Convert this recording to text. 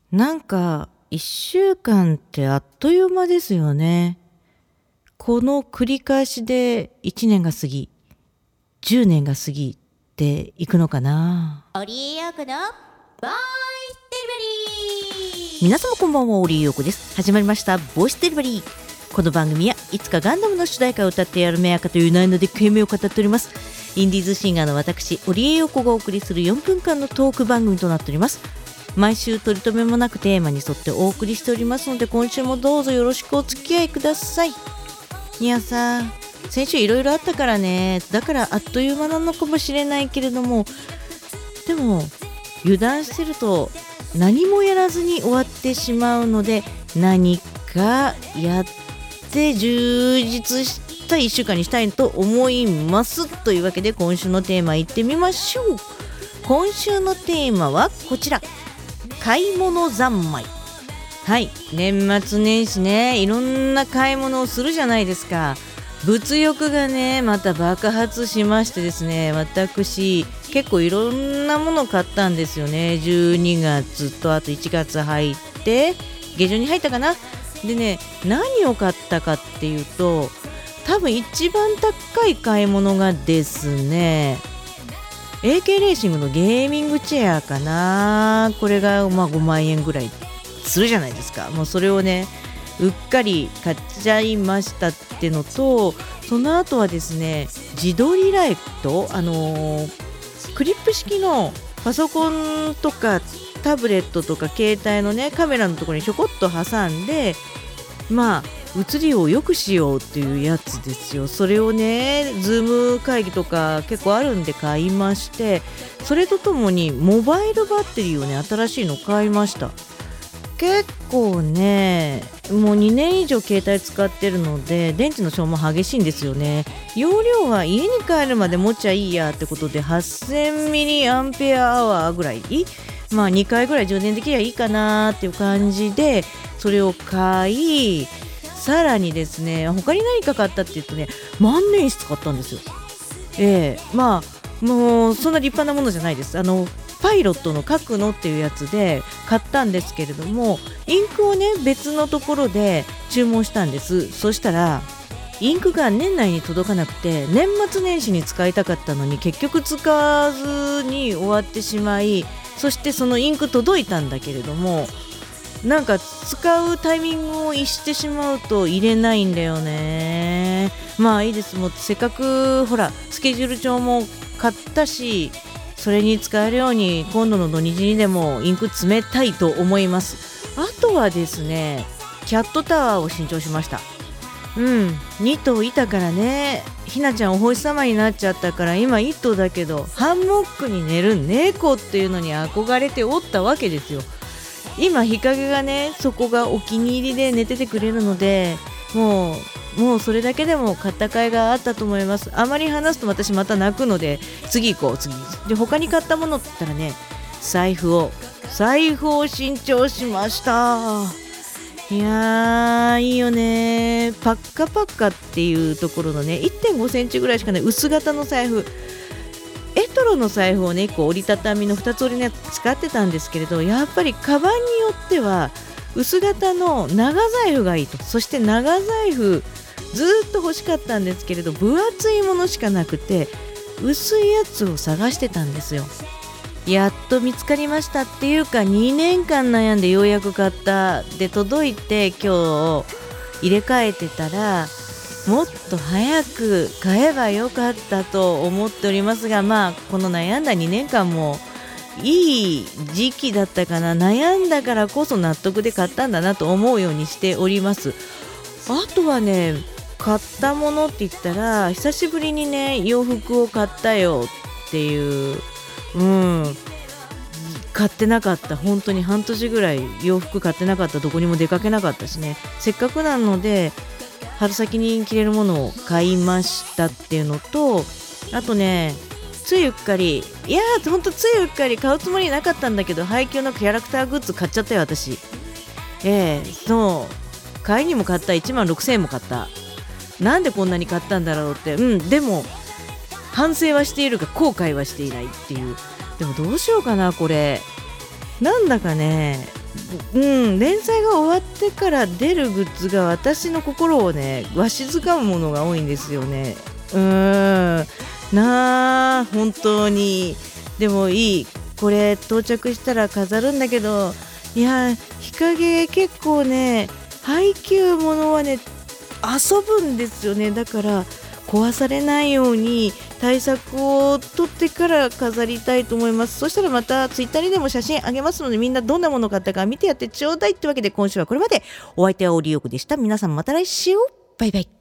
なんか1週間ってあっという間ですよね。この繰り返しで1年が過ぎ、10年が過ぎていくのかな。 オリエヨークのボイスデリバリー。 皆様こんばんは、オリエヨークです。始まりましたボイスデリバリー。この番組はいつかガンダムの主題歌を歌ってやるメアカという内容で夢を語っております。インディーズシンガーの私オリエヨークがお送りする4分間のトーク番組となっております。毎週取り留めもなくテーマに沿ってお送りしておりますので、今週もどうぞよろしくお付き合いください。いやさ、先週いろいろあったからね、だからあっという間なのかもしれないけれども、でも油断してると何もやらずに終わってしまうので、何かやって充実した1週間にしたいと思います。というわけで今週のテーマいってみましょう。今週のテーマはこちら、買い物三昧。はい、年末年始ね、いろんな買い物をするじゃないですか。物欲がねまた爆発しましてですね、私結構いろんなものを買ったんですよね。12月とあと1月入って下旬に入ったかな。でね、何を買ったかっていうと、多分一番高い買い物がですね、AK レーシングのゲーミングチェアかな。これが5万円ぐらいするじゃないですか。もうそれをねうっかり買っちゃいましたってのと、その後はですね、自撮りライト、クリップ式のパソコンとかタブレットとか携帯のねカメラのところにちょこっと挟んで、写りを良くしようっていうやつですよ。それをねズーム会議とか結構あるんで買いまして、それとともにモバイルバッテリーをね新しいの買いました。結構ねもう2年以上携帯使ってるので電池の消耗激しいんですよね。容量は家に帰るまで持っちゃいいやってことで 8000mAh ぐらい、2回ぐらい充電できればいいかなっていう感じでそれを買い、さらにですね他に何か買ったって言うとね、万年筆買ったんですよ。もうそんな立派なものじゃないです。パイロットの書くのっていうやつで買ったんですけれども、インクをね別のところで注文したんです。そしたらインクが年内に届かなくて、年末年始に使いたかったのに結局使わずに終わってしまい、そしてそのインク届いたんだけれども、なんか使うタイミングを逸してしまうと入れないんだよね。まあいいです。もうせっかくほらスケジュール帳も買ったし、それに使えるように今度の土日にでもインク詰めたいと思います。あとはですね、キャットタワーを新調しました。2頭いたからね、ひなちゃんお星様になっちゃったから今1頭だけど、ハンモックに寝る猫っていうのに憧れておったわけですよ。今日陰がねそこがお気に入りで寝ててくれるので、もうそれだけでも買った甲斐があったと思います。あまり話すと私また泣くので次行こう。次で他に買ったものって言ったらね、財布を新調しました。いやーいいよね。パッカパッカっていうところのね 1.5 センチぐらいしかない薄型の財布、エトロの財布をね1個折りたたみの2つ折りのやつ使ってたんですけれど、やっぱりカバンによっては薄型の長財布がいいと。そして長財布ずっと欲しかったんですけれど、分厚いものしかなくて薄いやつを探してたんですよ。やっと見つかりましたっていうか、2年間悩んでようやく買った。で届いて今日入れ替えてたら、もっと早く買えばよかったと思っておりますが、この悩んだ2年間もいい時期だったかな。悩んだからこそ納得で買ったんだなと思うようにしております。あとはね、買ったものって言ったら久しぶりにね洋服を買ったよっていう、買ってなかった。本当に半年ぐらい洋服買ってなかった。どこにも出かけなかったしね。せっかくなので春先に着れるものを買いましたっていうのと、あとねついうっかり買うつもりなかったんだけど、配給のキャラクターグッズ買っちゃったよ私。買いにも買った。1万6000円も買った。なんでこんなに買ったんだろうって。でも反省はしているが後悔はしていないっていう。でもどうしようかなこれ。なんだかね連載が終わってから出るグッズが私の心をねわしづかむものが多いんですよね。本当に。でもいい、これ到着したら飾るんだけど、いや日陰結構ね配給ものはね遊ぶんですよね。だから壊されないように対策を取ってから飾りたいと思います。そしたらまたツイッターにでも写真あげますので、みんなどんなもの買ったか見てやってちょうだいってわけで、今週はこれまで。お相手はオリオクでした。皆さんまた来週、バイバイ。